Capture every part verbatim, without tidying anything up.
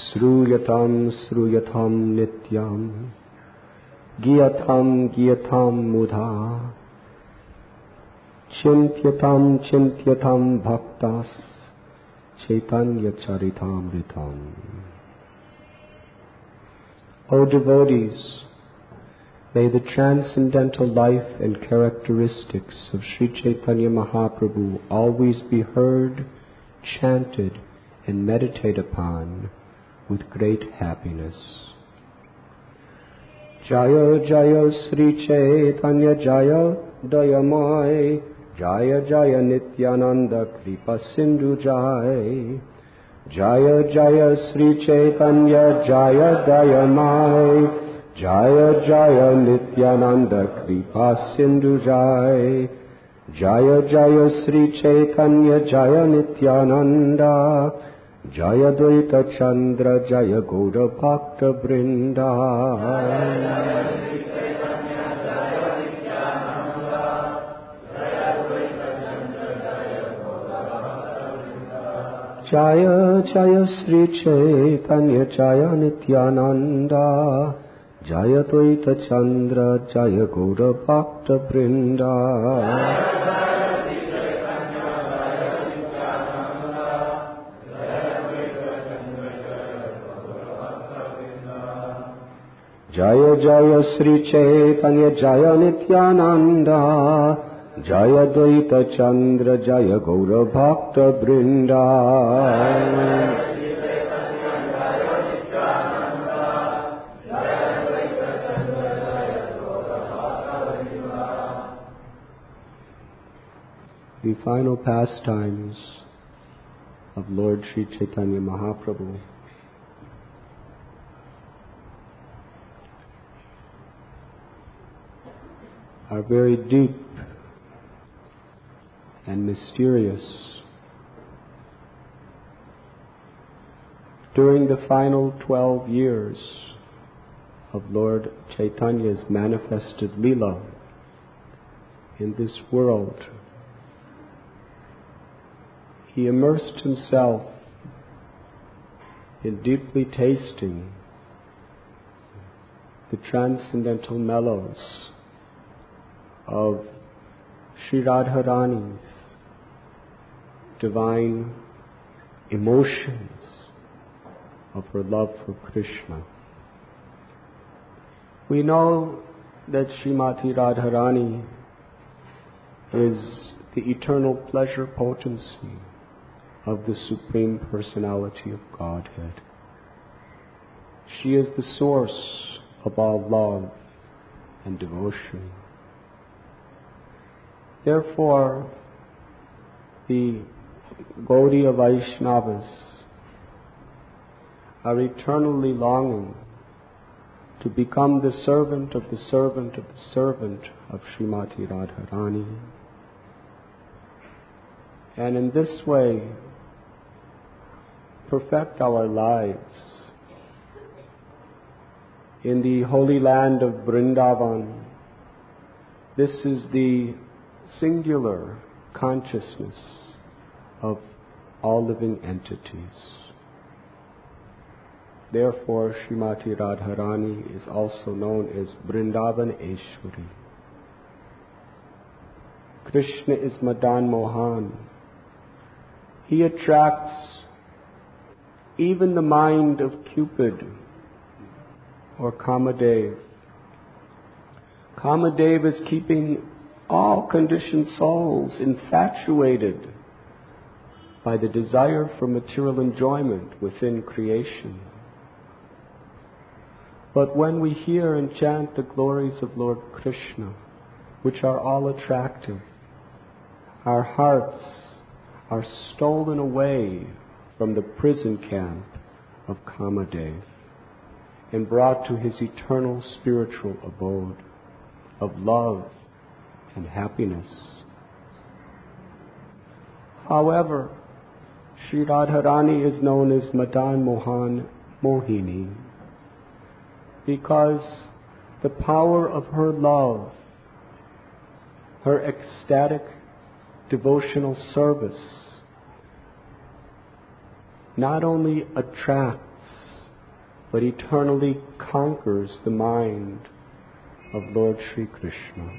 Sruyatam sruyatam nityam Giyatam giyatam mudha Chintyatam chintyatam bhaktas Chaitanya charitamritam. O devotees, may the transcendental life and characteristics of Sri Chaitanya Mahaprabhu always be heard, chanted, and meditated upon with great happiness. Jaya Jaya Sri Chaitanya Jaya Dayamai Jaya Jaya Nityananda Kripa Sindhu Jaya Jaya Jaya Sri Chaitanya Jaya Dayamai Jaya Jaya Nityananda Kripa Sindhu Jaya Jaya Jaya Sri Chaitanya Jaya Nityananda Jaya Dvaita Chandra Jaya Gaura Bhakta Brinda. Jaya Jaya Sri Chaitanya Jaya Nityananda Jaya Dvaita Chandra Jaya Gaura Bhakta Brinda. Jaya Jaya Sri Chaitanya Jaya Nityananda Jaya Dvaita Chandra Jaya Gaura Bhakta Brinda. The final pastimes of Lord Sri Chaitanya Mahaprabhu. Are very deep and mysterious. During the final twelve years of Lord Chaitanya's manifested Leela in this world, he immersed himself in deeply tasting the transcendental mellows of Sri Radharani's divine emotions of her love for Krishna. We know that Srimati Radharani is the eternal pleasure potency of the Supreme Personality of Godhead. She is the source of all love and devotion. Therefore, the Gaudiya Vaishnavas are eternally longing to become the servant of the servant of the servant of Srimati Radharani. And in this way, perfect our lives in the holy land of Vrindavan. This is the singular consciousness of all living entities. Therefore, Srimati Radharani is also known as Vrindavan Eshwari. Krishna is Madan Mohan. He attracts even the mind of Cupid or Kamadev. Kamadev is keeping all conditioned souls infatuated by the desire for material enjoyment within creation. But when we hear and chant the glories of Lord Krishna, which are all attractive, our hearts are stolen away from the prison camp of Kamadev and brought to his eternal spiritual abode of love and happiness. However, Sri Radharani is known as Madan Mohan Mohini because the power of her love, her ecstatic devotional service, not only attracts but eternally conquers the mind of Lord Sri Krishna.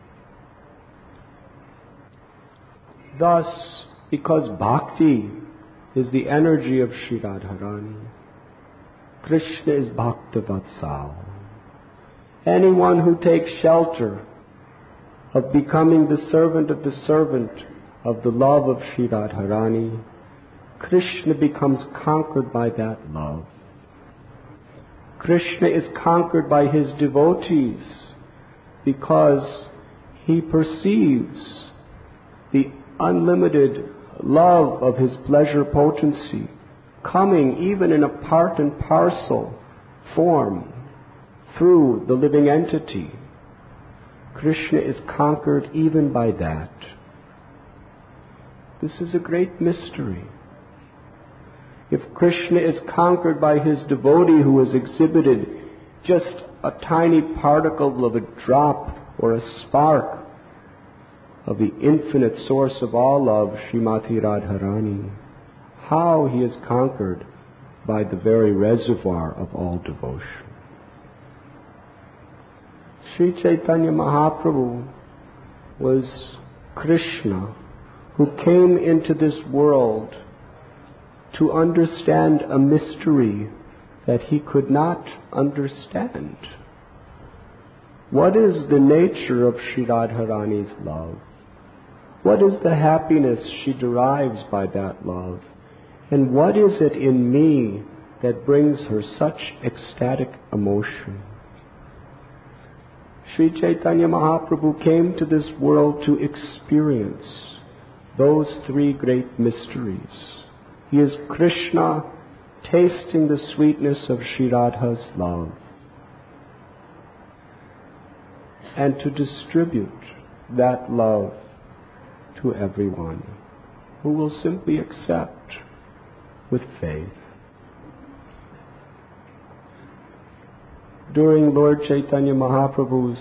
Thus, because bhakti is the energy of Sri Radharani, Krishna is Bhakta Vatsal. Anyone who takes shelter of becoming the servant of the servant of the love of Sri Radharani, Krishna becomes conquered by that love. Krishna is conquered by his devotees because he perceives the unlimited love of his pleasure potency coming even in a part and parcel form through the living entity. Krishna is conquered even by that. This is a great mystery. If Krishna is conquered by his devotee who has exhibited just a tiny particle of a drop or a spark of the infinite source of all love, Srimati Radharani, how he is conquered by the very reservoir of all devotion. Sri Chaitanya Mahaprabhu was Krishna who came into this world to understand a mystery that he could not understand. What is the nature of Sri Radharani's love? What is the happiness she derives by that love? And what is it in me that brings her such ecstatic emotion? Sri Chaitanya Mahaprabhu came to this world to experience those three great mysteries. He is Krishna tasting the sweetness of Sri Radha's love, and to distribute that love to everyone who will simply accept with faith. During Lord Chaitanya Mahaprabhu's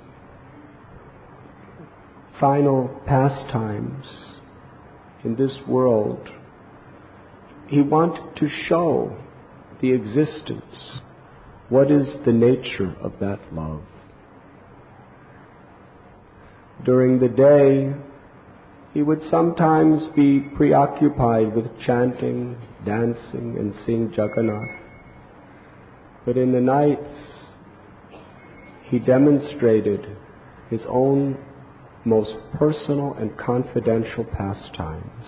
final pastimes in this world, he wanted to show the existence, what is the nature of that love. During the day, he would sometimes be preoccupied with chanting, dancing, and seeing Jagannath. But in the nights, he demonstrated his own most personal and confidential pastimes.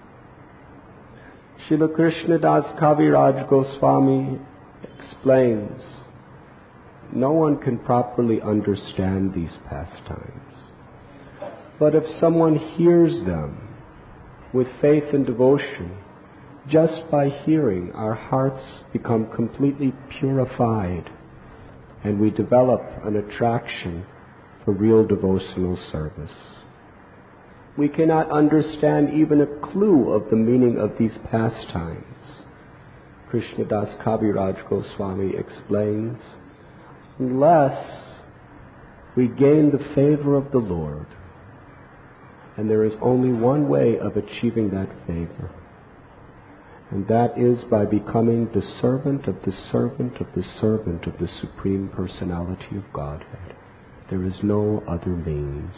Srila Krishnadas Kaviraj Goswami explains, no one can properly understand these pastimes. But if someone hears them with faith and devotion, just by hearing, our hearts become completely purified and we develop an attraction for real devotional service. We cannot understand even a clue of the meaning of these pastimes. Krishnadas Kaviraj Goswami explains, unless we gain the favor of the Lord, and there is only one way of achieving that favor, and that is by becoming the servant of the servant of the servant of the Supreme Personality of Godhead. There is no other means.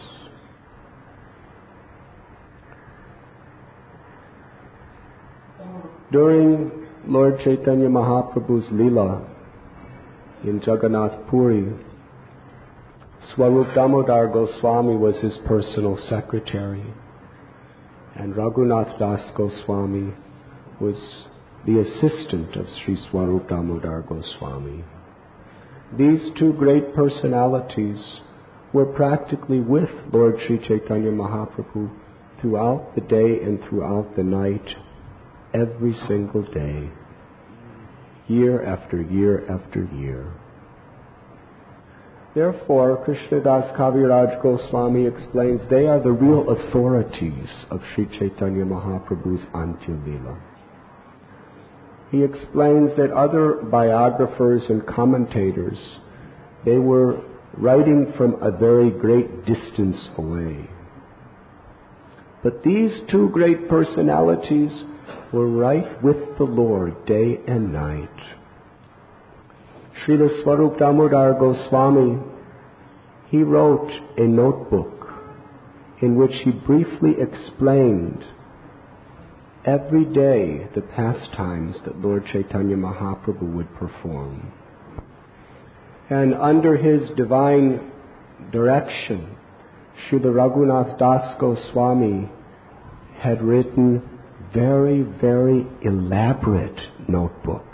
During Lord Chaitanya Mahaprabhu's Leela in Jagannath Puri, Swarup Damodar Goswami was his personal secretary, and Raghunath Das Goswami was the assistant of Sri Swarup Damodar Goswami. These two great personalities were practically with Lord Sri Chaitanya Mahaprabhu throughout the day and throughout the night, every single day, year after year after year. Therefore, Krishnadas Kaviraj Goswami explains they are the real authorities of Sri Chaitanya Mahaprabhu's Antya Leela. He explains that other biographers and commentators, they were writing from a very great distance away. But these two great personalities were right with the Lord day and night. Srila Swarup Damodar Goswami, he wrote a notebook in which he briefly explained every day the pastimes that Lord Chaitanya Mahaprabhu would perform. And under his divine direction, Srila Raghunath Das Goswami had written very, very elaborate notebook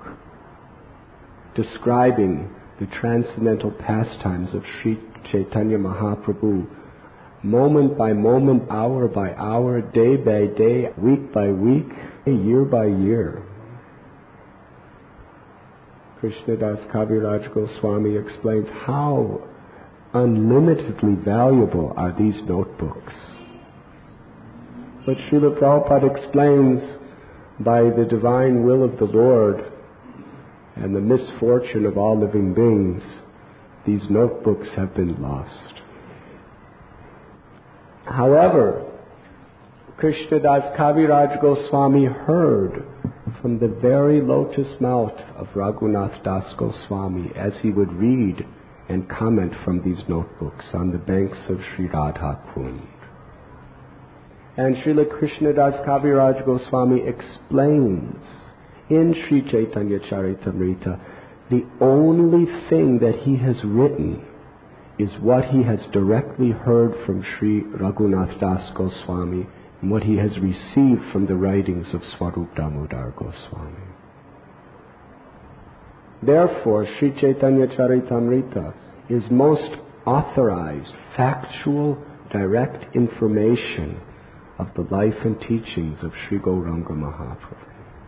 describing the transcendental pastimes of Sri Chaitanya Mahaprabhu, moment by moment, hour by hour, day by day, week by week, year by year. Krishnadas Kaviraj Goswami explains how unlimitedly valuable are these notebooks. But Srila Prabhupada explains, by the divine will of the Lord and the misfortune of all living beings, these notebooks have been lost. However, Krishnadas Kaviraj Goswami heard from the very lotus mouth of Raghunath Das Goswami as he would read and comment from these notebooks on the banks of Sri Radha Kund. And Srila Krishnadas Kaviraj Goswami explains in Sri Chaitanya Charitamrita, the only thing that he has written is what he has directly heard from Sri Raghunath Das Goswami and what he has received from the writings of Swarup Damodar Goswami. Therefore, Sri Chaitanya Charitamrita is most authorized, factual, direct information of the life and teachings of Sri Gauranga Mahaprabhu.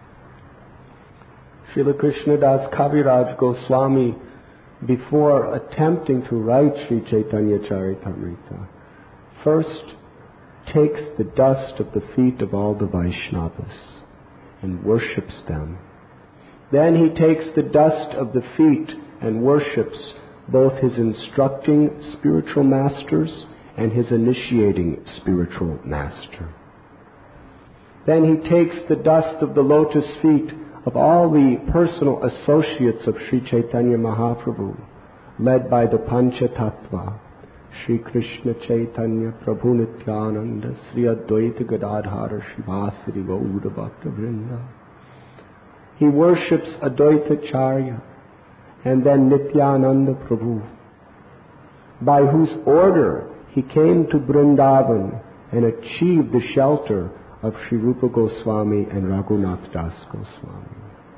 Srila Krishnadas Kaviraj Goswami, before attempting to write Sri Chaitanya Charitamrita, first takes the dust of the feet of all the Vaishnavas and worships them. Then he takes the dust of the feet and worships both his instructing spiritual masters and his initiating spiritual master. Then he takes the dust of the lotus feet of all the personal associates of Sri Chaitanya Mahaprabhu, led by the Panchatattva, Sri Krishna Chaitanya Prabhu Nityananda, Sri Advaita Gadadhara Shivasari Gaura Bhakta Vrinda. He worships Advaita Charya and then Nityananda Prabhu, by whose order he came to Vrindavan and achieved the shelter of Sri Rupa Goswami and Raghunath Das Goswami.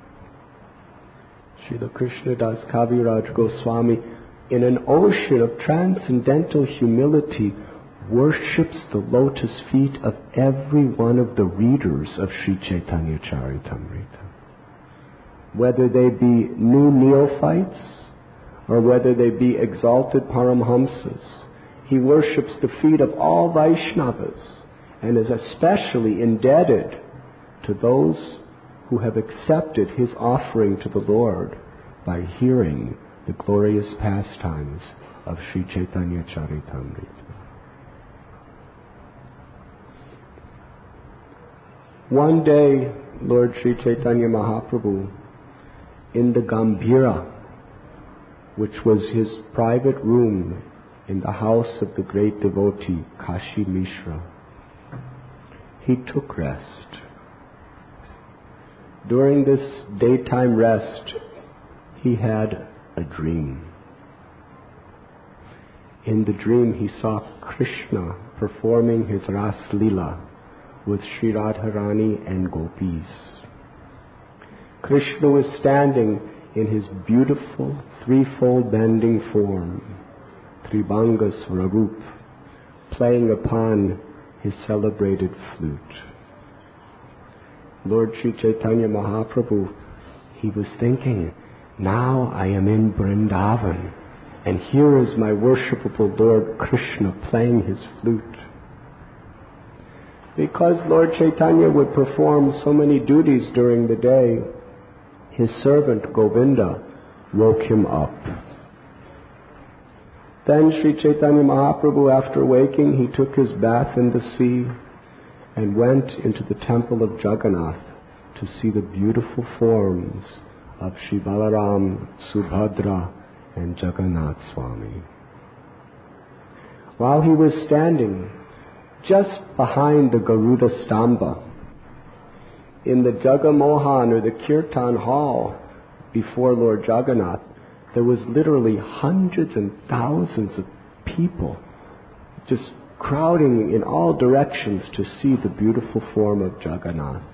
Srila Krishnadas Kaviraj Goswami, in an ocean of transcendental humility, worships the lotus feet of every one of the readers of Sri Chaitanya Charitamrita. Whether they be new neophytes or whether they be exalted Paramhamsas, he worships the feet of all Vaishnavas and is especially indebted to those who have accepted his offering to the Lord by hearing the glorious pastimes of Sri Chaitanya Charitamrita. One day, Lord Sri Chaitanya Mahaprabhu, in the Gambhira, which was his private room in the house of the great devotee Kashi Mishra, he took rest. During this daytime rest, he had a dream. In the dream, he saw Krishna performing his Ras Lila with Sri Radharani and Gopis. Krishna was standing in his beautiful threefold bending form, Tribanga Swarup, playing upon his celebrated flute. Lord Sri Chaitanya Mahaprabhu, he was thinking, now I am in Vrindavan, and here is my worshipable Lord Krishna playing his flute. Because Lord Chaitanya would perform so many duties during the day, his servant Govinda woke him up. Then Sri Chaitanya Mahaprabhu, after waking, he took his bath in the sea and went into the temple of Jagannath to see the beautiful forms of Shri Balaram, Subhadra, and Jagannath Swami. While he was standing just behind the Garuda Stamba in the Jagamohan or the Kirtan hall before Lord Jagannath, there was literally hundreds and thousands of people just crowding in all directions to see the beautiful form of Jagannath.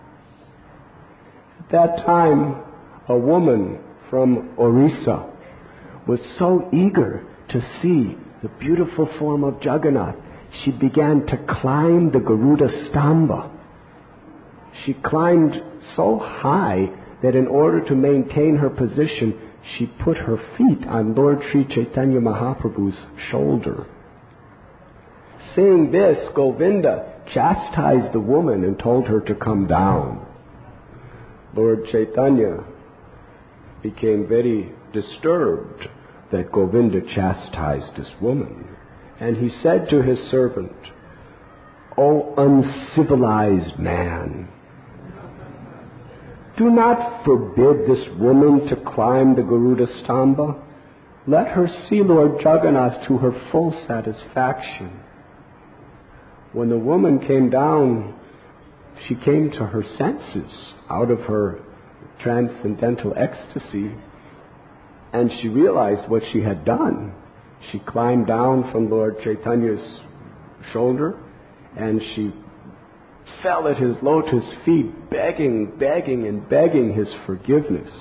At that time, a woman from Orissa was so eager to see the beautiful form of Jagannath, she began to climb the Garuda Stamba. She climbed so high that in order to maintain her position, she put her feet on Lord Sri Chaitanya Mahaprabhu's shoulder. Seeing this, Govinda chastised the woman and told her to come down. Lord Chaitanya became very disturbed that Govinda chastised this woman. And he said to his servant, "O uncivilized man, do not forbid this woman to climb the Garuda Stamba. Let her see Lord Jagannath to her full satisfaction." When the woman came down, she came to her senses out of her transcendental ecstasy, and she realized what she had done. She climbed down from Lord Chaitanya's shoulder, and she fell at his lotus feet, begging, begging, and begging his forgiveness.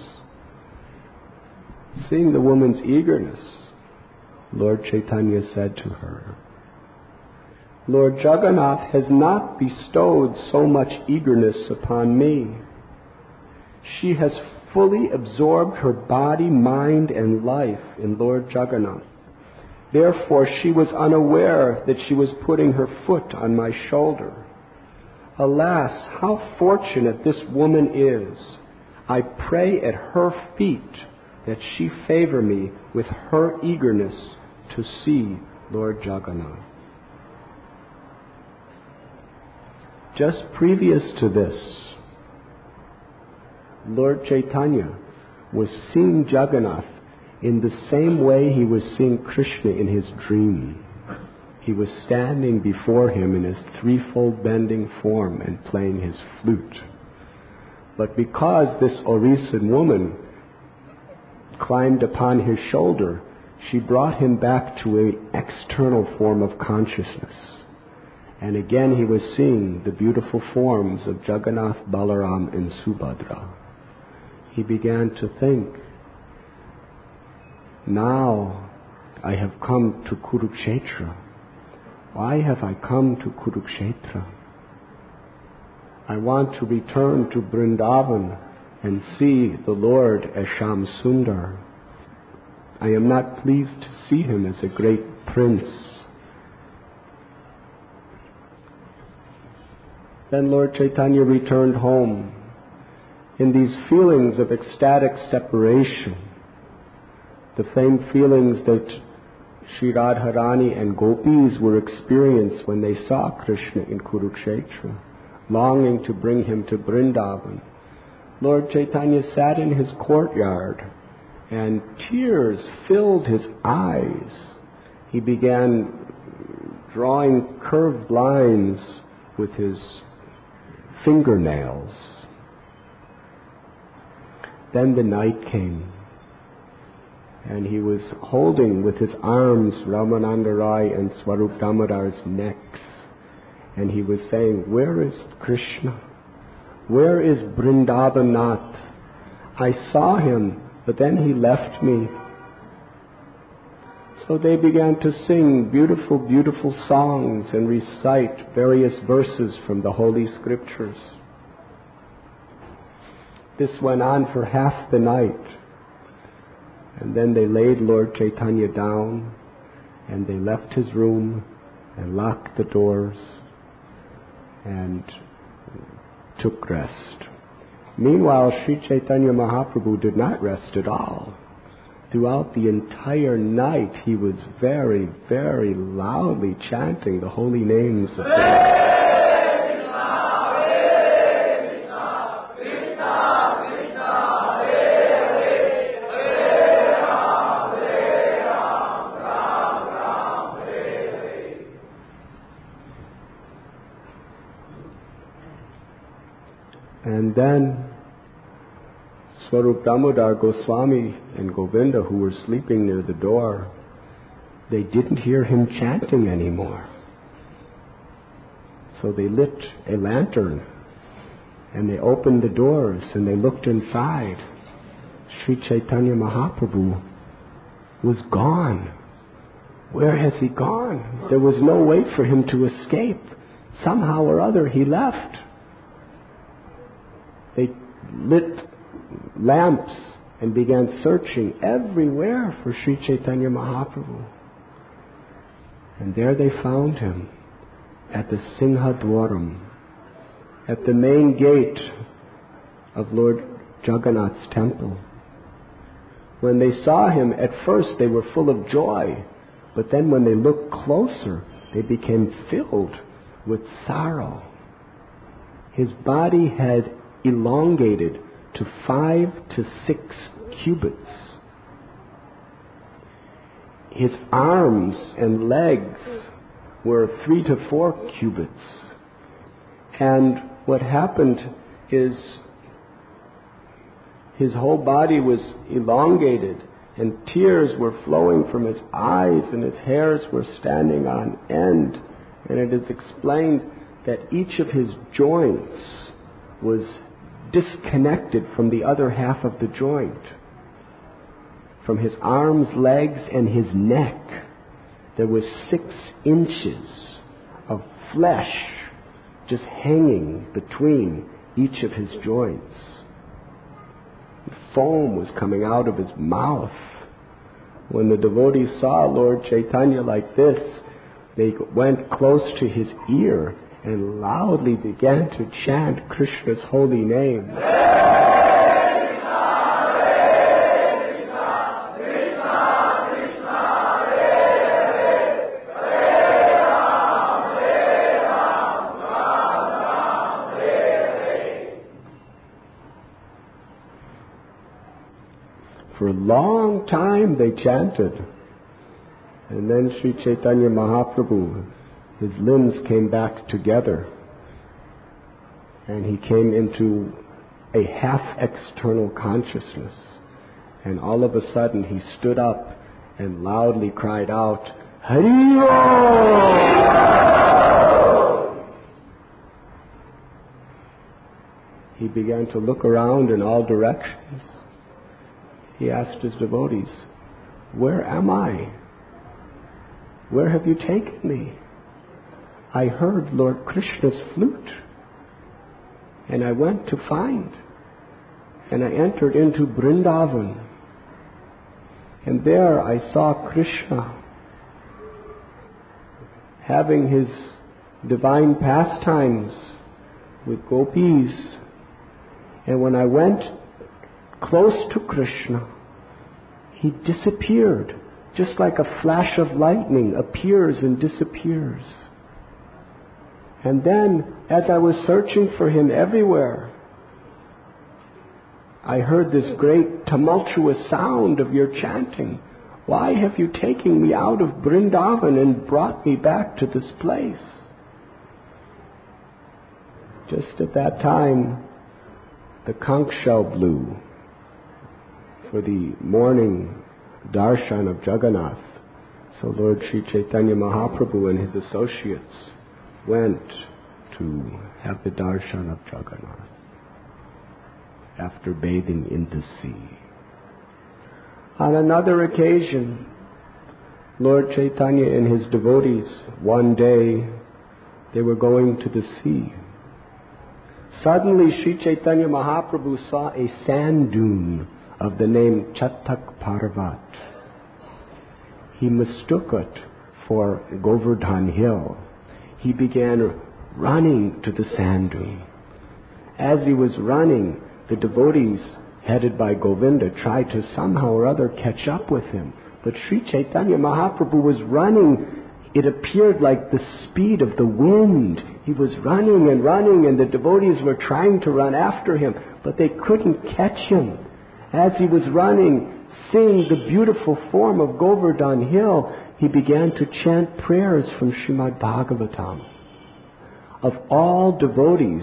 Seeing the woman's eagerness, Lord Chaitanya said to her, "Lord Jagannath has not bestowed so much eagerness upon me. She has fully absorbed her body, mind, and life in Lord Jagannath. Therefore, she was unaware that she was putting her foot on my shoulder. Alas, how fortunate this woman is. I pray at her feet that she favor me with her eagerness to see Lord Jagannath." Just previous to this, Lord Chaitanya was seeing Jagannath in the same way he was seeing Krishna in his dream. He was standing before him in his threefold bending form and playing his flute. But because this Orissan woman climbed upon his shoulder, she brought him back to an external form of consciousness. And again he was seeing the beautiful forms of Jagannath, Balaram, and Subhadra. He began to think, now I have come to Kurukshetra. Why have I come to Kurukshetra? I want to return to Vrindavan and see the Lord as Sham Sundar. I am not pleased to see him as a great prince. Then Lord Chaitanya returned home in these feelings of ecstatic separation, the same feelings that Sri Radharani and gopis were experienced when they saw Krishna in Kurukshetra, longing to bring him to Vrindavan. Lord Chaitanya sat in his courtyard and tears filled his eyes. He began drawing curved lines with his fingernails. Then the night came, and he was holding with his arms Ramananda Rai and Swarup Damodar's necks, and he was saying, "Where is Krishna? Where is Vrindavanath? I saw him, but then he left me." So they began to sing beautiful, beautiful songs and recite various verses from the Holy Scriptures. This went on for half the night. And then they laid Lord Chaitanya down, and they left his room and locked the doors and took rest. Meanwhile, Sri Chaitanya Mahaprabhu did not rest at all. Throughout the entire night, he was very, very loudly chanting the holy names of God. And then Swarup Damodar Goswami and Govinda, who were sleeping near the door, they didn't hear him chanting anymore. So they lit a lantern and they opened the doors and they looked inside. Sri Chaitanya Mahaprabhu was gone. Where has he gone? There was no way for him to escape. Somehow or other he left. They lit lamps and began searching everywhere for Sri Chaitanya Mahaprabhu. And there they found him at the Singhadwaram, at the main gate of Lord Jagannath's temple. When they saw him, at first they were full of joy, but then when they looked closer, they became filled with sorrow. His body had elongated to five to six cubits. His arms and legs were three to four cubits. And what happened is his whole body was elongated and tears were flowing from his eyes and his hairs were standing on end. And it is explained that each of his joints was disconnected from the other half of the joint. From his arms, legs, and his neck, there was six inches of flesh just hanging between each of his joints. Foam was coming out of his mouth. When the devotees saw Lord Chaitanya like this, they went close to his ear and loudly began to chant Krishna's holy name. For a long time they chanted. And then Sri Chaitanya Mahaprabhu, his limbs came back together. And he came into a half-external consciousness. And all of a sudden he stood up and loudly cried out, Hari Om! He began to look around in all directions. He asked his devotees, where am I? Where have you taken me? I heard Lord Krishna's flute, and I went to find, and I entered into Vrindavan, and there I saw Krishna having his divine pastimes with gopis, and when I went close to Krishna, he disappeared, just like a flash of lightning appears and disappears. And then, as I was searching for him everywhere, I heard this great tumultuous sound of your chanting. Why have you taken me out of Vrindavan and brought me back to this place? Just at that time, the conch shell blew for the morning darshan of Jagannath. So Lord Sri Chaitanya Mahaprabhu and his associates went to have the darshan of Jagannath after bathing in the sea. On another occasion, Lord Chaitanya and his devotees, one day, they were going to the sea. Suddenly Sri Chaitanya Mahaprabhu saw a sand dune of the name Chatak Parvat. He mistook it for Govardhan Hill. He began running to the sand dune. As he was running, the devotees, headed by Govinda, tried to somehow or other catch up with him. But Sri Chaitanya Mahaprabhu was running. It appeared like the speed of the wind. He was running and running, and the devotees were trying to run after him, but they couldn't catch him. As he was running, seeing the beautiful form of Govardhan Hill, he began to chant prayers from Srimad Bhagavatam. Of all devotees,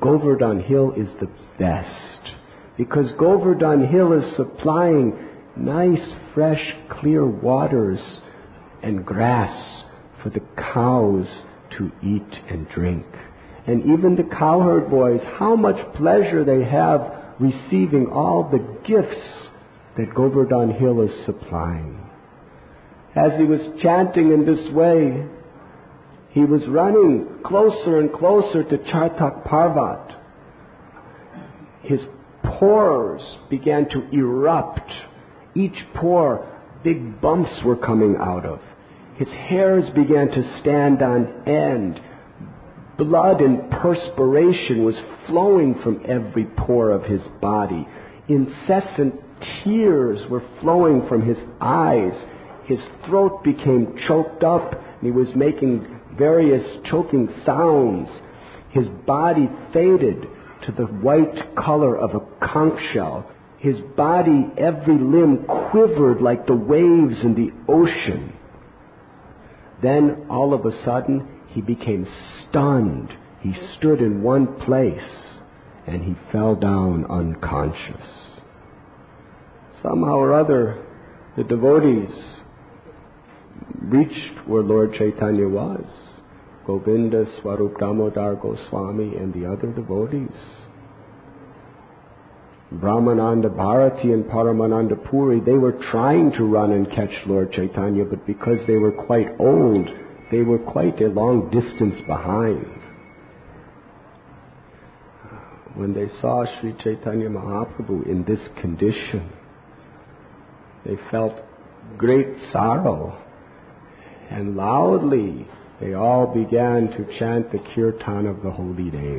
Govardhan Hill is the best, because Govardhan Hill is supplying nice, fresh, clear waters and grass for the cows to eat and drink. And even the cowherd boys, how much pleasure they have receiving all the gifts that Govardhan Hill is supplying. As he was chanting in this way, he was running closer and closer to Chatak Parvat. His pores began to erupt. Each pore, big bumps were coming out of. His hairs began to stand on end. Blood and perspiration was flowing from every pore of his body. Incessant tears were flowing from his eyes. His throat became choked up, and he was making various choking sounds. His body faded to the white color of a conch shell. His body, every limb quivered like the waves in the ocean. Then, all of a sudden, he became stunned. He stood in one place, and he fell down unconscious. Somehow or other, the devotees reached where Lord Chaitanya was. Govinda, Swarup Damodar Goswami, and the other devotees. Brahmananda Bharati and Paramananda Puri, they were trying to run and catch Lord Chaitanya, but because they were quite old, they were quite a long distance behind. When they saw Sri Chaitanya Mahaprabhu in this condition, they felt great sorrow, and loudly they all began to chant the kirtan of the holy name.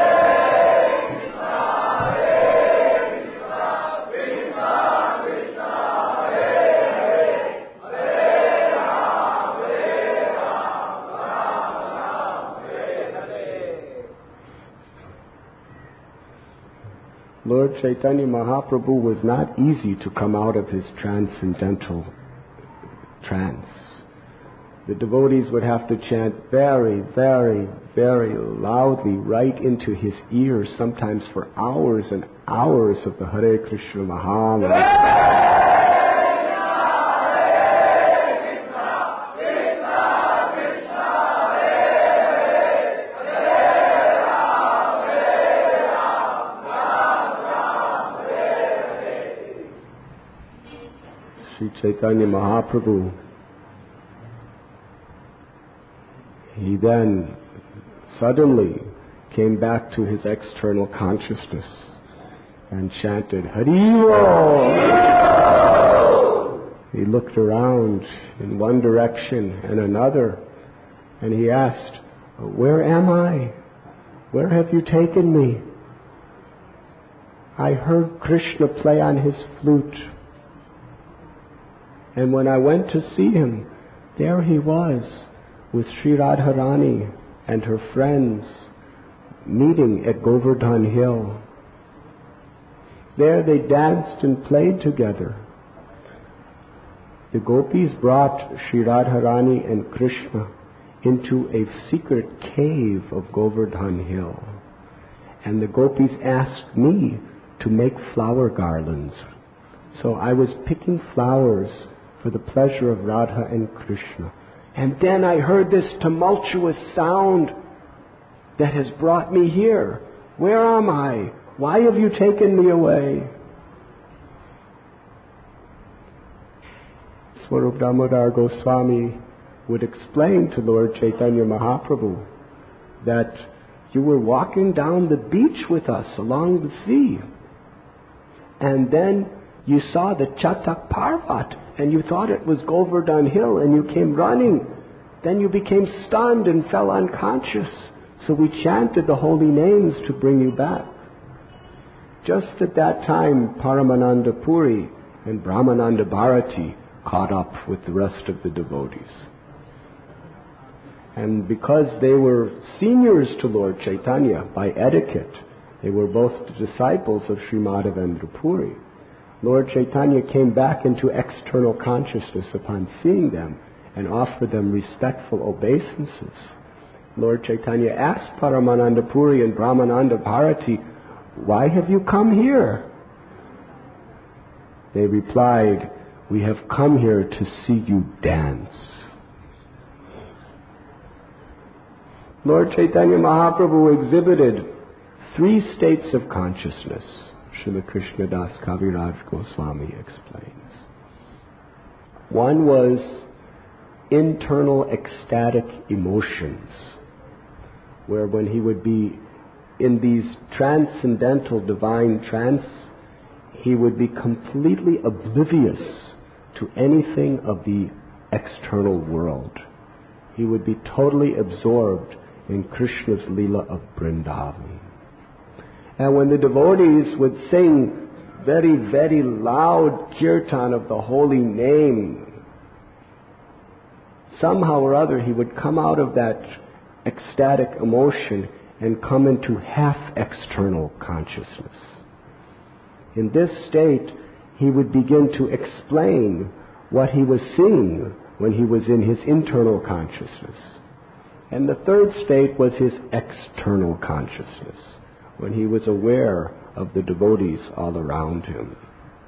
Lord Chaitanya Mahaprabhu was not easy to come out of his transcendental trance. The devotees would have to chant very, very, very loudly right into his ears, sometimes for hours and hours of the Hare Krishna Mahamantra. Sri Chaitanya Mahaprabhu, he then suddenly came back to his external consciousness and chanted, Haribo! He looked around in one direction and another, and he asked, where am I? Where have you taken me? I heard Krishna play on his flute. And when I went to see him, there he was with Sri Radharani and her friends meeting at Govardhan Hill. There they danced and played together. The gopis brought Sri Radharani and Krishna into a secret cave of Govardhan Hill. And the gopis asked me to make flower garlands. So I was picking flowers for the pleasure of Radha and Krishna. And then I heard this tumultuous sound that has brought me here. Where am I? Why have you taken me away? Swarup Damodar Goswami would explain to Lord Chaitanya Mahaprabhu that you were walking down the beach with us along the sea. And then you saw the Chatak Parvat, and you thought it was Govardhan Hill, and you came running. Then you became stunned and fell unconscious. So we chanted the holy names to bring you back. Just at that time, Paramananda Puri and Brahmananda Bharati caught up with the rest of the devotees. And because they were seniors to Lord Chaitanya by etiquette, they were both the disciples of Sri Madhavendra Puri. Lord Chaitanya came back into external consciousness upon seeing them and offered them respectful obeisances. Lord Chaitanya asked Paramananda Puri and Brahmananda Bharati, "Why have you come here?" They replied, "We have come here to see you dance." Lord Chaitanya Mahaprabhu exhibited three states of consciousness, Srila Krishnadas Kaviraj Goswami explains. One was internal ecstatic emotions, where when he would be in these transcendental divine trance, he would be completely oblivious to anything of the external world. He would be totally absorbed in Krishna's Leela of Vrindavan. And when the devotees would sing very, very loud kirtan of the holy name, somehow or other he would come out of that ecstatic emotion and come into half-external consciousness. In this state, he would begin to explain what he was seeing when he was in his internal consciousness. And the third state was his external consciousness, when he was aware of the devotees all around him.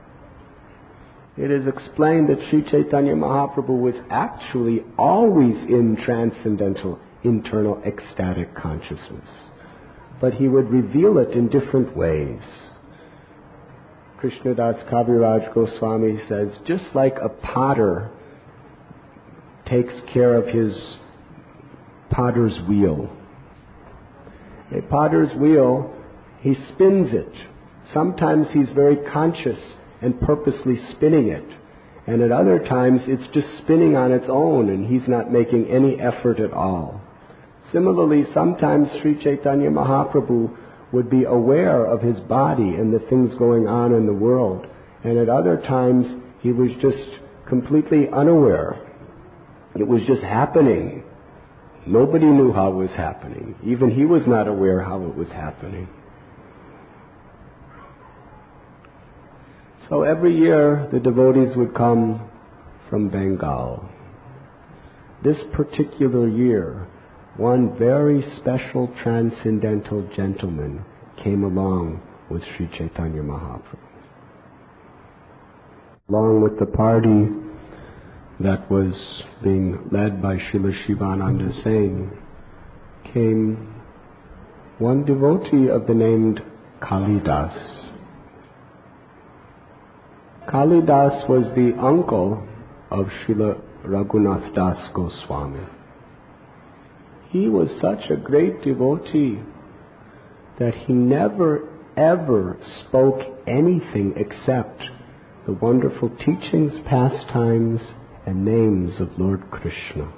It is explained that Sri Chaitanya Mahaprabhu was actually always in transcendental, internal, ecstatic consciousness, but he would reveal it in different ways. Krishnadas Kaviraj Goswami says, just like a potter takes care of his potter's wheel. A potter's wheel, he spins it. Sometimes he's very conscious and purposely spinning it. And at other times it's just spinning on its own and he's not making any effort at all. Similarly, sometimes Sri Chaitanya Mahaprabhu would be aware of his body and the things going on in the world. And at other times he was just completely unaware. It was just happening. Nobody knew how it was happening. Even he was not aware how it was happening. So every year the devotees would come from Bengal. This particular year, one very special transcendental gentleman came along with Sri Chaitanya Mahaprabhu. Along with the party that was being led by Srila Shivananda Singh came one devotee of the name Kalidas. Kalidas was the uncle of Srila Raghunath Das Goswami. He was such a great devotee that he never ever spoke anything except the wonderful teachings, pastimes, and names of Lord Krishna.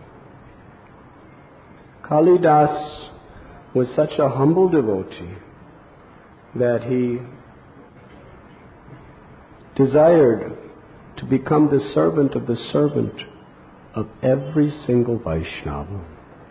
Kalidas was such a humble devotee that he desired to become the servant of the servant of every single Vaishnava.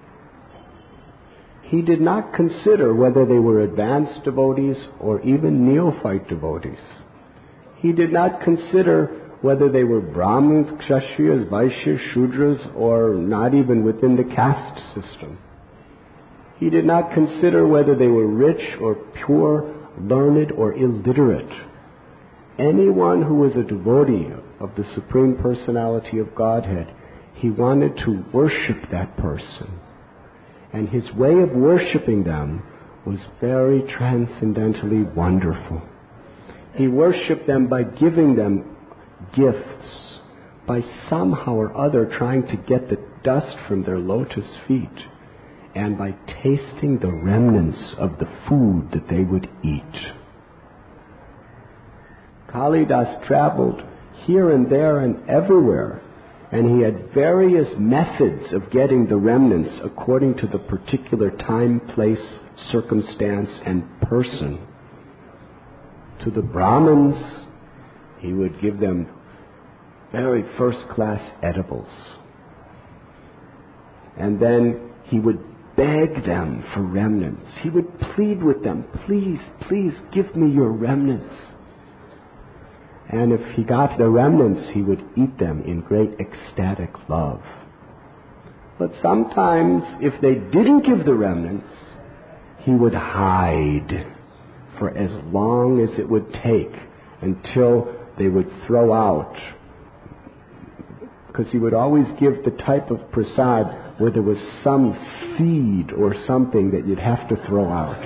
He did not consider whether they were advanced devotees or even neophyte devotees. He did not consider whether they were Brahmins, Kshatriyas, Vaishyas, Shudras, or not even within the caste system. He did not consider whether they were rich or poor, learned or illiterate. Anyone who was a devotee of the Supreme Personality of Godhead, he wanted to worship that person. And his way of worshiping them was very transcendentally wonderful. He worshipped them by giving them gifts, by somehow or other trying to get the dust from their lotus feet, and by tasting the remnants of the food that they would eat. Kalidas traveled here and there and everywhere, and he had various methods of getting the remnants according to the particular time, place, circumstance, and person. To the Brahmins, he would give them very first-class edibles. And then he would beg them for remnants. He would plead with them, please, please give me your remnants. And if he got the remnants, he would eat them in great ecstatic love. But sometimes, if they didn't give the remnants, he would hide for as long as it would take until they would throw out. Because he would always give the type of prasad where there was some seed or something that you'd have to throw out.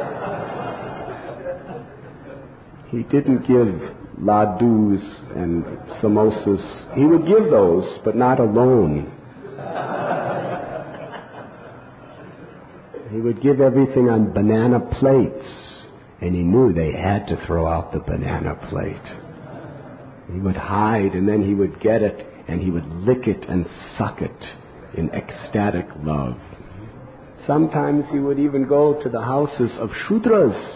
He didn't give ladus and samosas. He would give those, but not alone. He would give everything on banana plates, and he knew they had to throw out the banana plate. He would hide, and then he would get it, and he would lick it and suck it in ecstatic love. Sometimes he would even go to the houses of Shudras,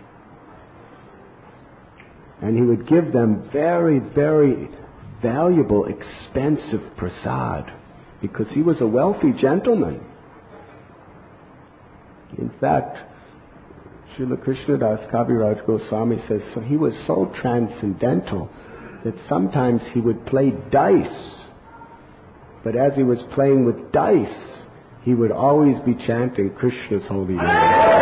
and he would give them very, very valuable, expensive prasad, because he was a wealthy gentleman. In fact, Srila Krishnadas Kaviraj Goswami says so he was so transcendental that sometimes he would play dice. But as he was playing with dice, he would always be chanting Krishna's holy name.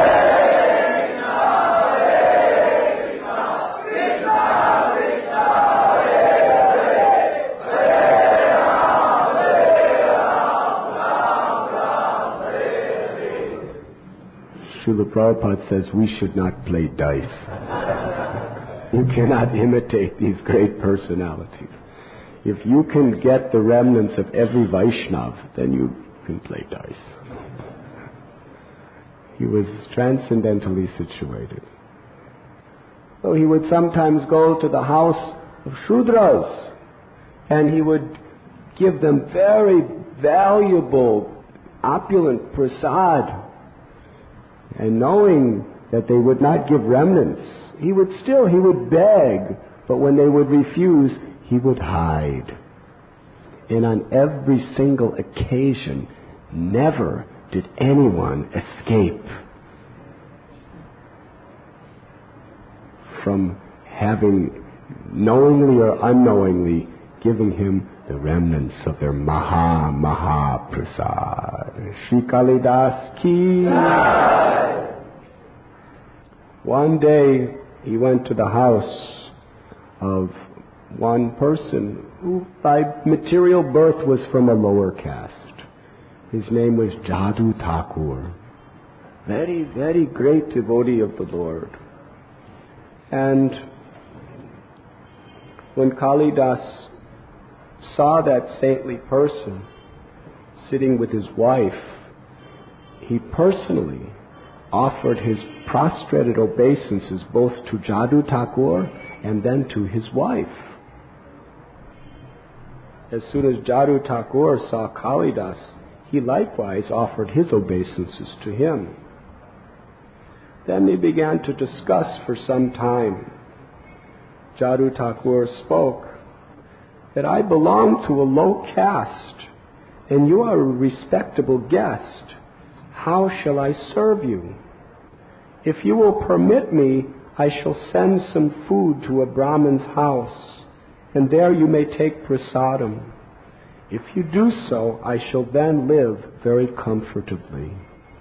Srila Prabhupada says we should not play dice. You cannot imitate these great personalities. If you can get the remnants of every Vaishnav, then you can play dice. He was transcendentally situated. So he would sometimes go to the house of Shudras, and he would give them very valuable, opulent prasad. And knowing that they would not give remnants, he would still, he would beg, but when they would refuse, he would hide. And on every single occasion, never did anyone escape from having, knowingly or unknowingly, giving him the remnants of their Maha Maha Prasad. Shri Kalidas ki. One day he went to the house of one person who by material birth was from a lower caste. His name was Jadu Thakur. Very, very great devotee of the Lord. And when Kalidas saw that saintly person sitting with his wife, he personally offered his prostrated obeisances both to Jadu Thakur and then to his wife. As soon as Jadu Thakur saw Kalidas, he likewise offered his obeisances to him. Then they began to discuss for some time. Jadu Thakur spoke that I belong to a low caste and you are a respectable guest. How shall I serve you? If you will permit me, I shall send some food to a Brahmin's house, and there you may take prasadam. If you do so, I shall then live very comfortably.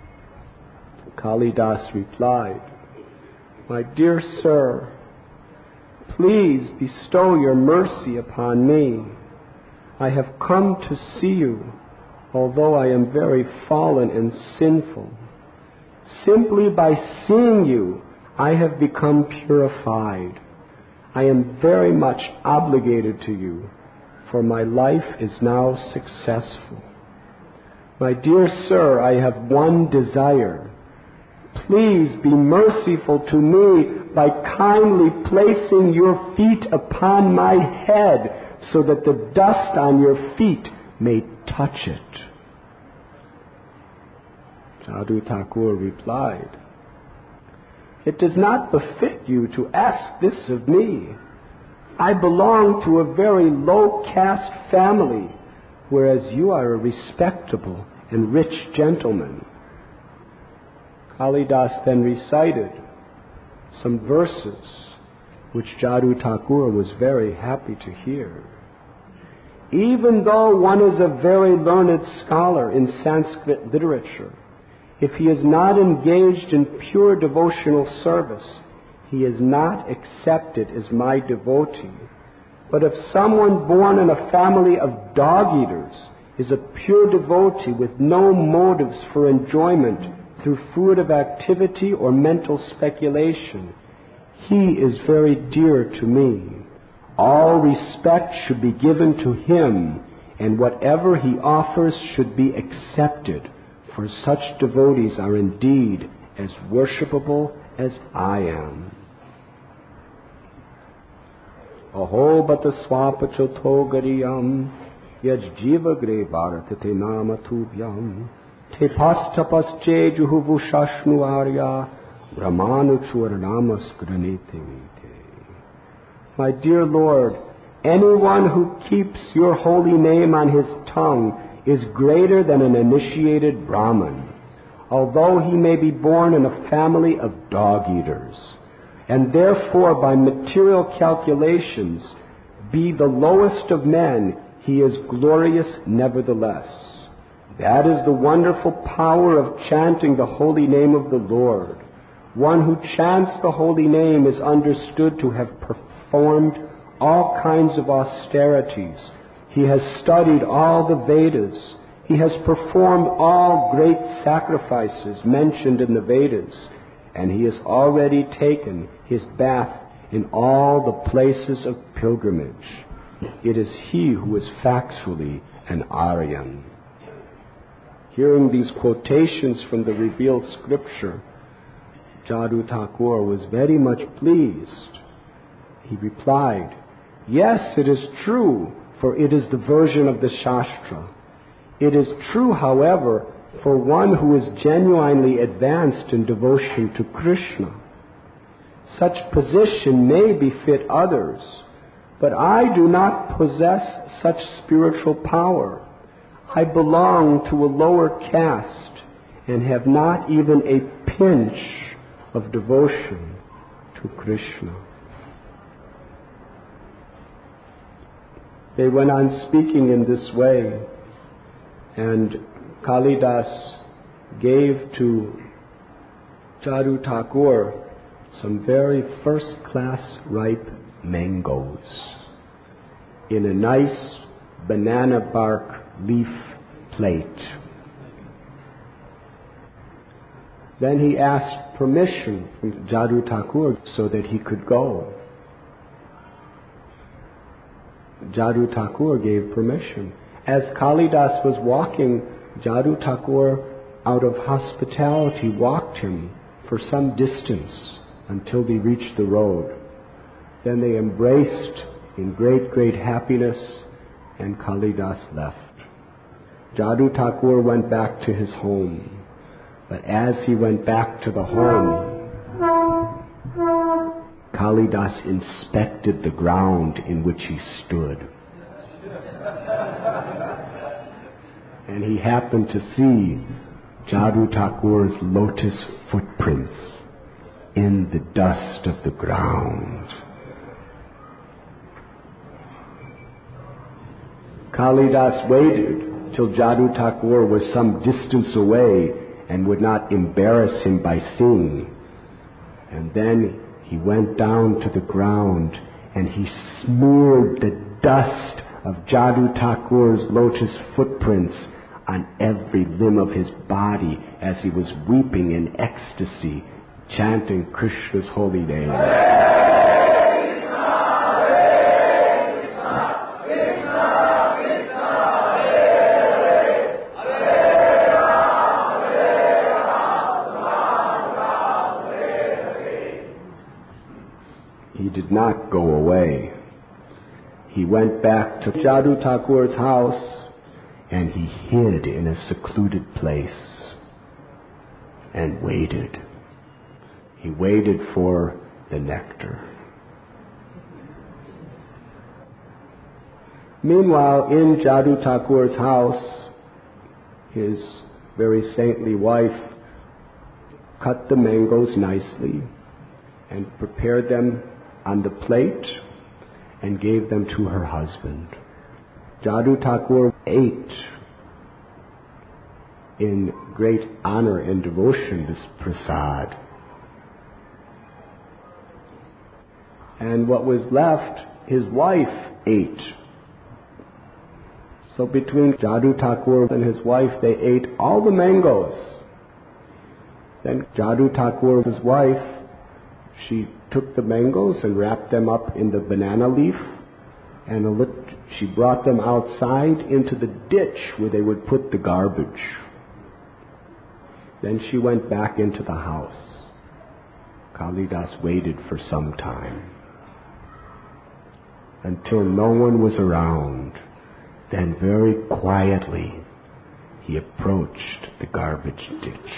Kalidas replied, My dear sir, please bestow your mercy upon me. I have come to see you, although I am very fallen and sinful. Simply by seeing you, I have become purified. I am very much obligated to you, for my life is now successful. My dear sir, I have one desire. Please be merciful to me by kindly placing your feet upon my head so that the dust on your feet may touch it. Jadu Thakur replied, It does not befit you to ask this of me. I belong to a very low caste family, whereas you are a respectable and rich gentleman. Kalidas then recited some verses which Jadu Thakur was very happy to hear. Even though one is a very learned scholar in Sanskrit literature, if he is not engaged in pure devotional service, he is not accepted as my devotee. But if someone born in a family of dog-eaters is a pure devotee with no motives for enjoyment through fruitive activity or mental speculation, he is very dear to me. All respect should be given to him, and whatever he offers should be accepted, for such devotees are indeed as worshipable as I am. Aho bata swapachoto gariyam yaj jiva gre bharat te namatubhyam te pastapasche juhuvu shashnu arya brahmanuchur namaskranete. My dear Lord, anyone who keeps your holy name on his tongue is greater than an initiated Brahman, although he may be born in a family of dog-eaters, and therefore by material calculations be the lowest of men, he is glorious nevertheless. That is the wonderful power of chanting the holy name of the Lord. One who chants the holy name is understood to have performed all kinds of austerities. He has studied all the Vedas. He has performed all great sacrifices mentioned in the Vedas. And he has already taken his bath in all the places of pilgrimage. It is he who is factually an Aryan. Hearing these quotations from the revealed scripture, Jadoo Thakur was very much pleased. He replied, "Yes, it is true, for it is the version of the Shastra. It is true, however, for one who is genuinely advanced in devotion to Krishna. Such position may befit others, but I do not possess such spiritual power. I belong to a lower caste and have not even a pinch of devotion to Krishna." They went on speaking in this way, and Kalidas gave to Jadoo Thakur some very first-class ripe mangoes in a nice banana bark leaf plate. Then he asked permission from Jadoo Thakur so that he could go. Jadoo Thakur gave permission. As Kalidas was walking, Jadoo Thakur, out of hospitality, walked him for some distance until they reached the road. Then they embraced in great, great happiness, and Kalidas left. Jadoo Thakur went back to his home. But as he went back to the home, Kalidas inspected the ground in which he stood. And he happened to see Jadoo Thakur's lotus footprints in the dust of the ground. Kalidas waited till Jadoo Thakur was some distance away and would not embarrass him by seeing. And then he went down to the ground and he smeared the dust of Jadoo Thakur's lotus footprints on every limb of his body as he was weeping in ecstasy, chanting Krishna's holy name. He did not go away. He went back to Jadoo Thakur's house and he hid in a secluded place and waited. He waited for the nectar. Meanwhile, in Jadoo Thakur's house, his very saintly wife cut the mangoes nicely and prepared them on the plate and gave them to her husband. Jadoo Thakur ate in great honor and devotion this prasad. And what was left, his wife ate. So between Jadoo Thakur and his wife, they ate all the mangoes. Then Jadoo Thakur, his wife, she took the mangoes and wrapped them up in the banana leaf, and a lit- she brought them outside into the ditch where they would put the garbage. Then she went back into the house. Kalidas waited for some time, until no one was around. Then very quietly, he approached the garbage ditch.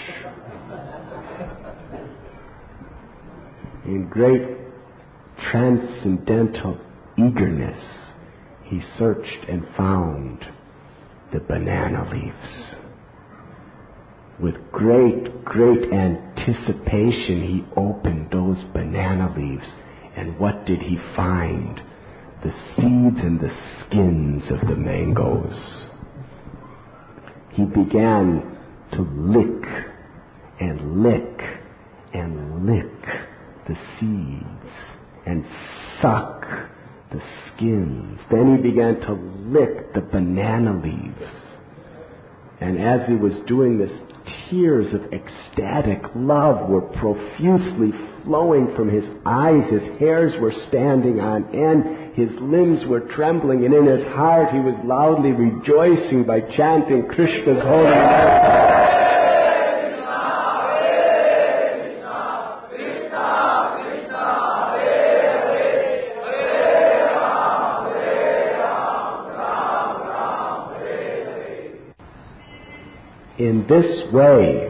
In great transcendental eagerness, he searched and found the banana leaves. With great, great anticipation, he opened those banana leaves, and what did he find? The seeds and the skins of the mangoes. He began to lick and lick and lick the seeds and suck the skins. Then he began to lick the banana leaves. And as he was doing this, tears of ecstatic love were profusely flowing from his eyes. His hairs were standing on end. His limbs were trembling. And in his heart he was loudly rejoicing by chanting Krishna's holy name. In this way,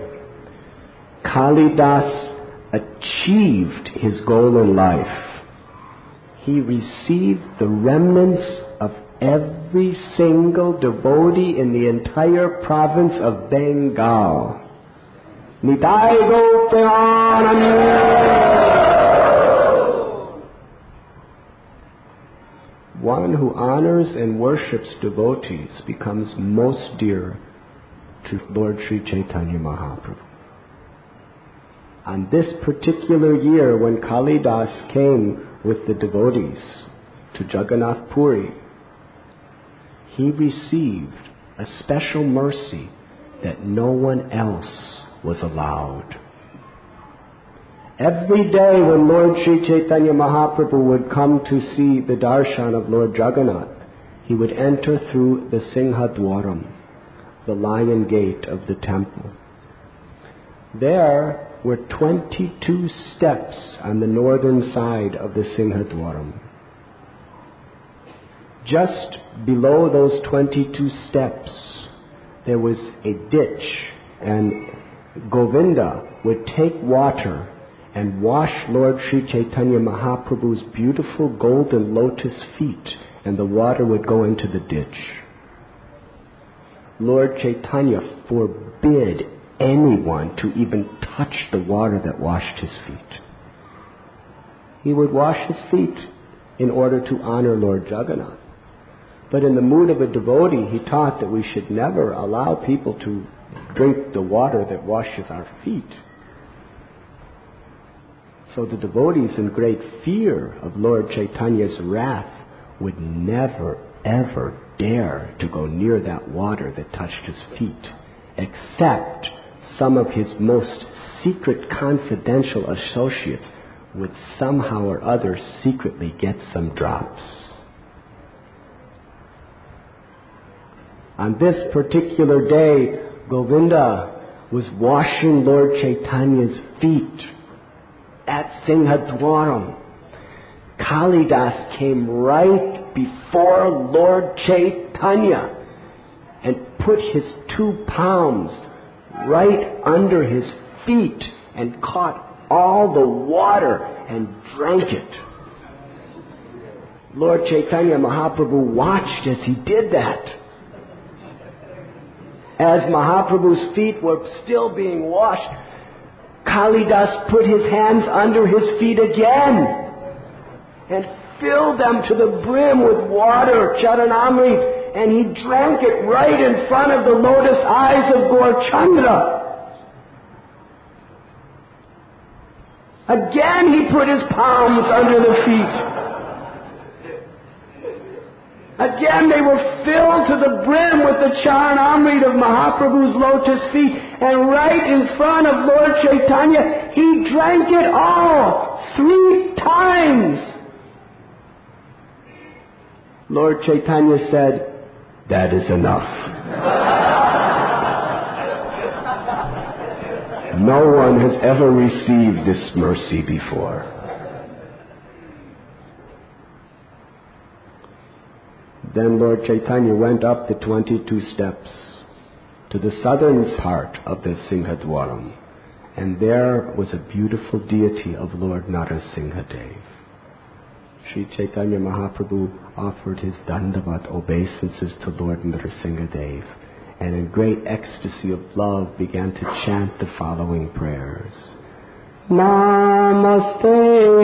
Kalidas achieved his goal in life. He received the remnants of every single devotee in the entire province of Bengal. Nitai Gopananda! One who honors and worships devotees becomes most dear to Lord Sri Chaitanya Mahaprabhu. On this particular year, when Kalidas came with the devotees to Jagannath Puri, he received a special mercy that no one else was allowed. Every day when Lord Sri Chaitanya Mahaprabhu would come to see the darshan of Lord Jagannath, he would enter through the Singhadwaram, the lion gate of the temple. There were twenty-two steps on the northern side of the Singhadwaram. Just below those twenty-two steps, there was a ditch, and Govinda would take water and wash Lord Sri Chaitanya Mahaprabhu's beautiful golden lotus feet, and the water would go into the ditch. Lord Chaitanya forbid anyone to even touch the water that washed his feet. He would wash his feet in order to honor Lord Jagannath. But in the mood of a devotee, he taught that we should never allow people to drink the water that washes our feet. So the devotees, in great fear of Lord Chaitanya's wrath, would never, ever dare to go near that water that touched his feet, except some of his most secret confidential associates would somehow or other secretly get some drops. On this particular day, Govinda was washing Lord Chaitanya's feet at Singhadwaram. Kalidas came right before Lord Chaitanya and put his two palms right under his feet and caught all the water and drank it. Lord Chaitanya Mahaprabhu watched as he did that. As Mahaprabhu's feet were still being washed, Kalidas put his hands under his feet again and filled them to the brim with water, Charanamrit, and he drank it right in front of the lotus eyes of Gaurchandra. Again he put his palms under the feet. Again they were filled to the brim with the Charanamrita of Mahaprabhu's lotus feet, and right in front of Lord Chaitanya, he drank it all three times. Lord Chaitanya said, "That is enough." No one has ever received this mercy before. Then Lord Chaitanya went up the twenty-two steps to the southern part of the Singhadwaram, and there was a beautiful deity of Lord Narasimhadev. Sri Chaitanya Mahaprabhu offered his dandavat obeisances to Lord Narasimhadev, and in great ecstasy of love began to chant the following prayers. Namaste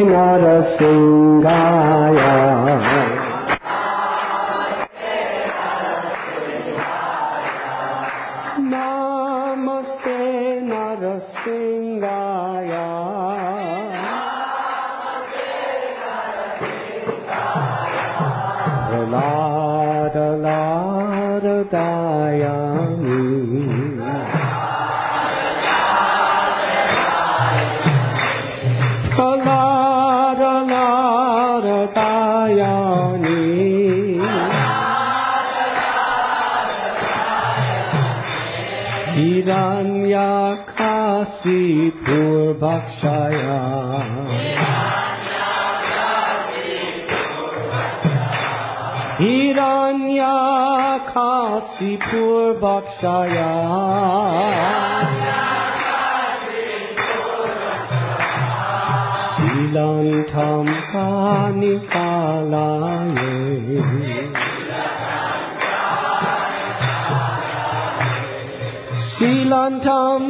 Narasimhaya. Namaste Narasimhaya. Lada Lada Dayani. Lada Lada Dayani. Hiranyakasi Purvakshaya. Hiranyakasi Purvakshaya. Silantam Kanikalaye. Silantam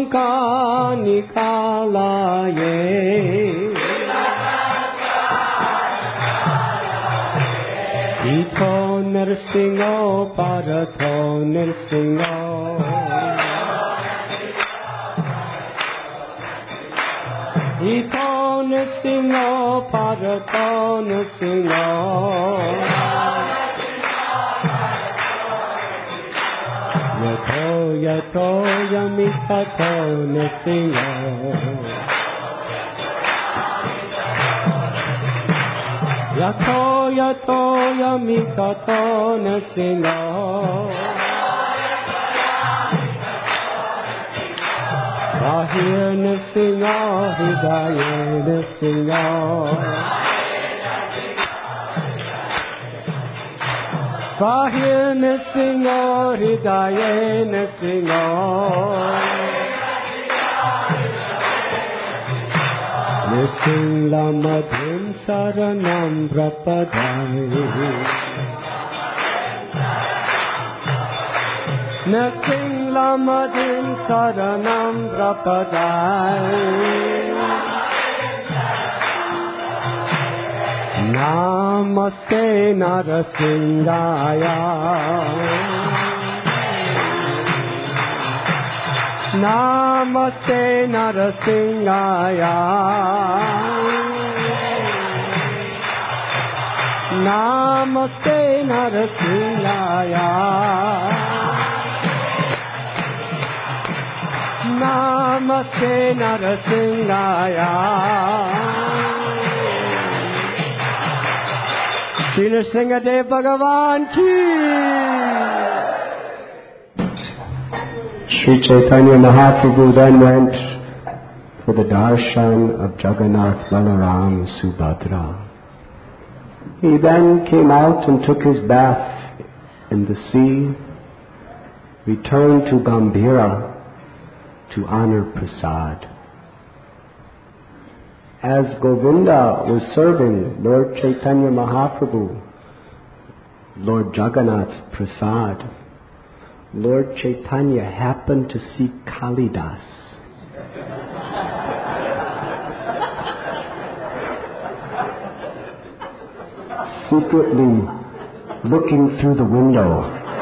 Kanikalaye. Ito Narsingho Parato Narsingho. Ito Narsingho Parato Narsingho. Yato Yato Yamitato Narsingho. Yato Yato Yamitato Narsingho. Bahir Narsingho Hidaya Narsingho. Bahir Narsingho Hidaya Narsingho. Narsingha Madhim Saranam Prapadai. Narsingha Madhim Saranam Prapadai. Namaste Narasimhaya. Namaste Narasimhaya. Namaste Narasimhaya. Namaste Narasimhaya. Shri Nrsimhadev Bhagavan ki. Sri Chaitanya Mahaprabhu then went for the darshan of Jagannath, Balaram, Subhadra. He then came out and took his bath in the sea, returned to Gambhira to honor Prasad. As Govinda was serving Lord Chaitanya Mahaprabhu, Lord Jagannath's Prasad, Lord Chaitanya happened to see Kalidas. Secretly looking through the window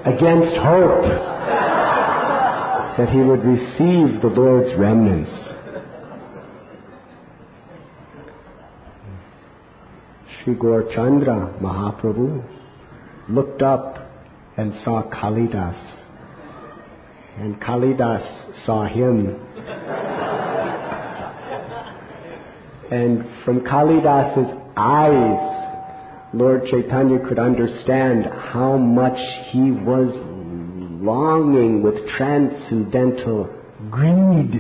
against hope that he would receive the Lord's remnants. Sri Gaurachandra Mahaprabhu looked up and saw Kalidas, and Kalidas saw him. And from Kalidas's eyes, Lord Chaitanya could understand how much he was longing with transcendental greed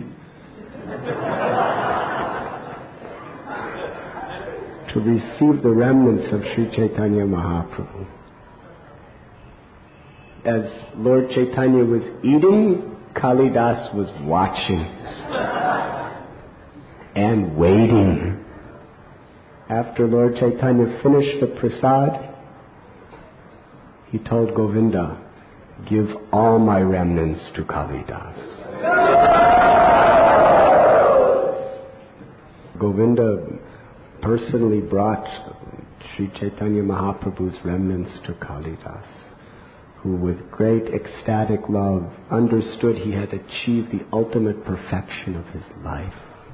to receive the remnants of Sri Chaitanya Mahaprabhu. As Lord Chaitanya was eating, Kalidas was watching and waiting. After Lord Chaitanya finished the prasad, he told Govinda, "Give all my remnants to Kalidas." Govinda personally brought Sri Chaitanya Mahaprabhu's remnants to Kalidas, who with great ecstatic love understood he had achieved the ultimate perfection of his life.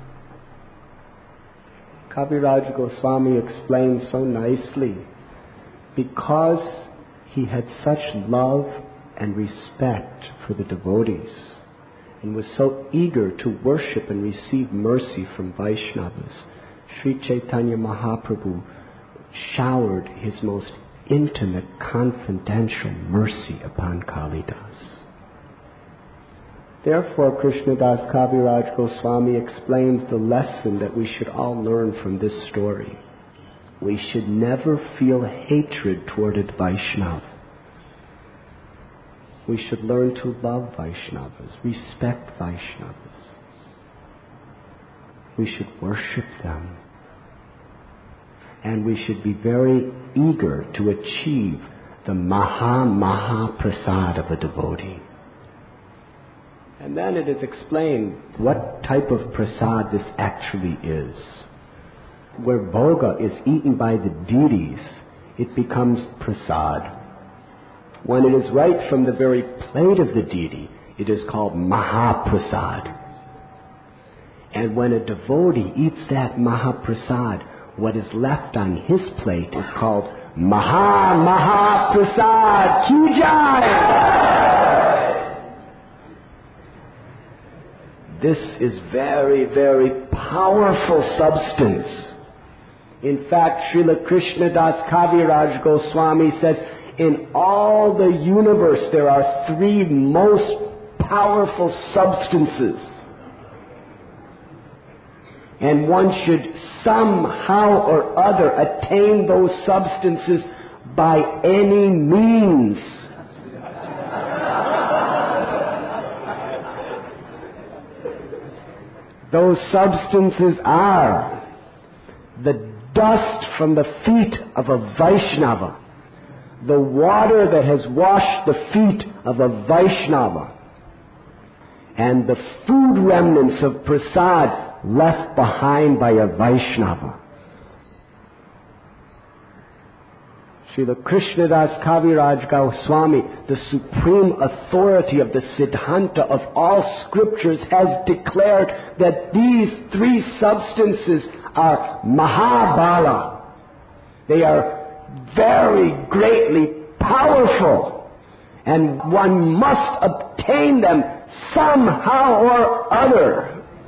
Kaviraj Goswami explained so nicely, because he had such love and respect for the devotees and was so eager to worship and receive mercy from Vaishnavas, Sri Chaitanya Mahaprabhu showered his most intimate, confidential mercy upon Kalidas. Therefore, Krishnadas Kaviraj Goswami explains the lesson that we should all learn from this story. We should never feel hatred toward a Vaishnava. We should learn to love Vaishnavas, respect Vaishnavas. We should worship them. And we should be very eager to achieve the Maha Maha Prasad of a devotee. And then it is explained what type of prasad this actually is. Where bhoga is eaten by the deities, it becomes prasad. When it is right from the very plate of the deity, it is called Mahaprasad. And when a devotee eats that Mahaprasad, what is left on his plate is called Maha Mahaprasad Ki Jai. This is very, very powerful substance. In fact, Srila Krishnadas Kaviraj Goswami says, in all the universe there are three most powerful substances. And one should somehow or other attain those substances by any means. Those substances are the dust from the feet of a Vaishnava, the water that has washed the feet of a Vaishnava, and the food remnants of prasad left behind by a Vaishnava. Srila Krishnadas Kaviraj Goswami, the supreme authority of the Siddhanta of all scriptures, has declared that these three substances are Mahabala. They are very greatly powerful, and one must obtain them somehow or other.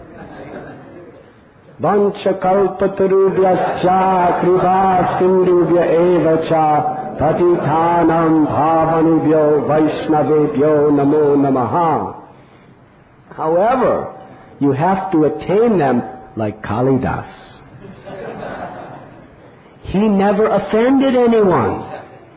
Vancha kalpatarubhyascha kripa sindhubhya eva cha patithanam bhavanubhyo vaishnavebhyo namo namaha. However, you have to attain them like Kalidas. He never offended anyone.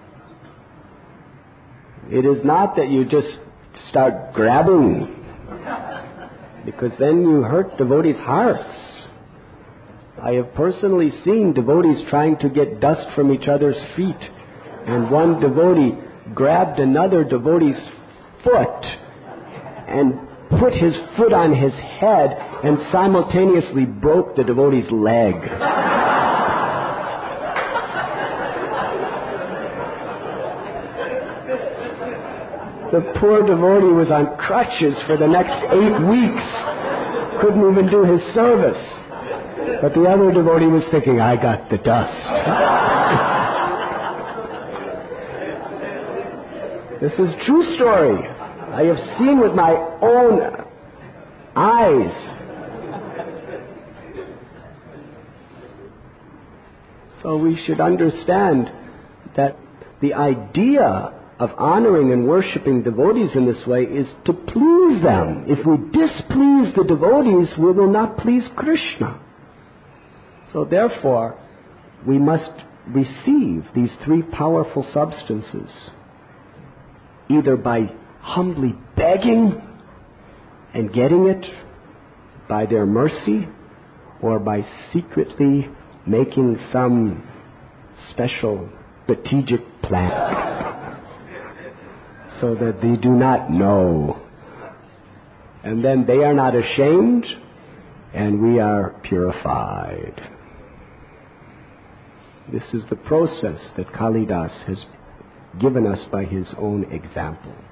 It is not that you just start grabbing, because then you hurt devotees' hearts. I have personally seen devotees trying to get dust from each other's feet, and one devotee grabbed another devotee's foot and put his foot on his head and simultaneously broke the devotee's leg. The poor devotee was on crutches for the next eight weeks. Couldn't even do his service. But the other devotee was thinking, I got the dust. This is true story. I have seen with my own eyes. So we should understand that the idea of honoring and worshiping devotees in this way is to please them. If we displease the devotees, we will not please Krishna. So therefore, we must receive these three powerful substances, either by humbly begging and getting it by their mercy, or by secretly making some special strategic plan so that they do not know. And then they are not ashamed, and we are purified. This is the process that Kalidas has given us by his own example.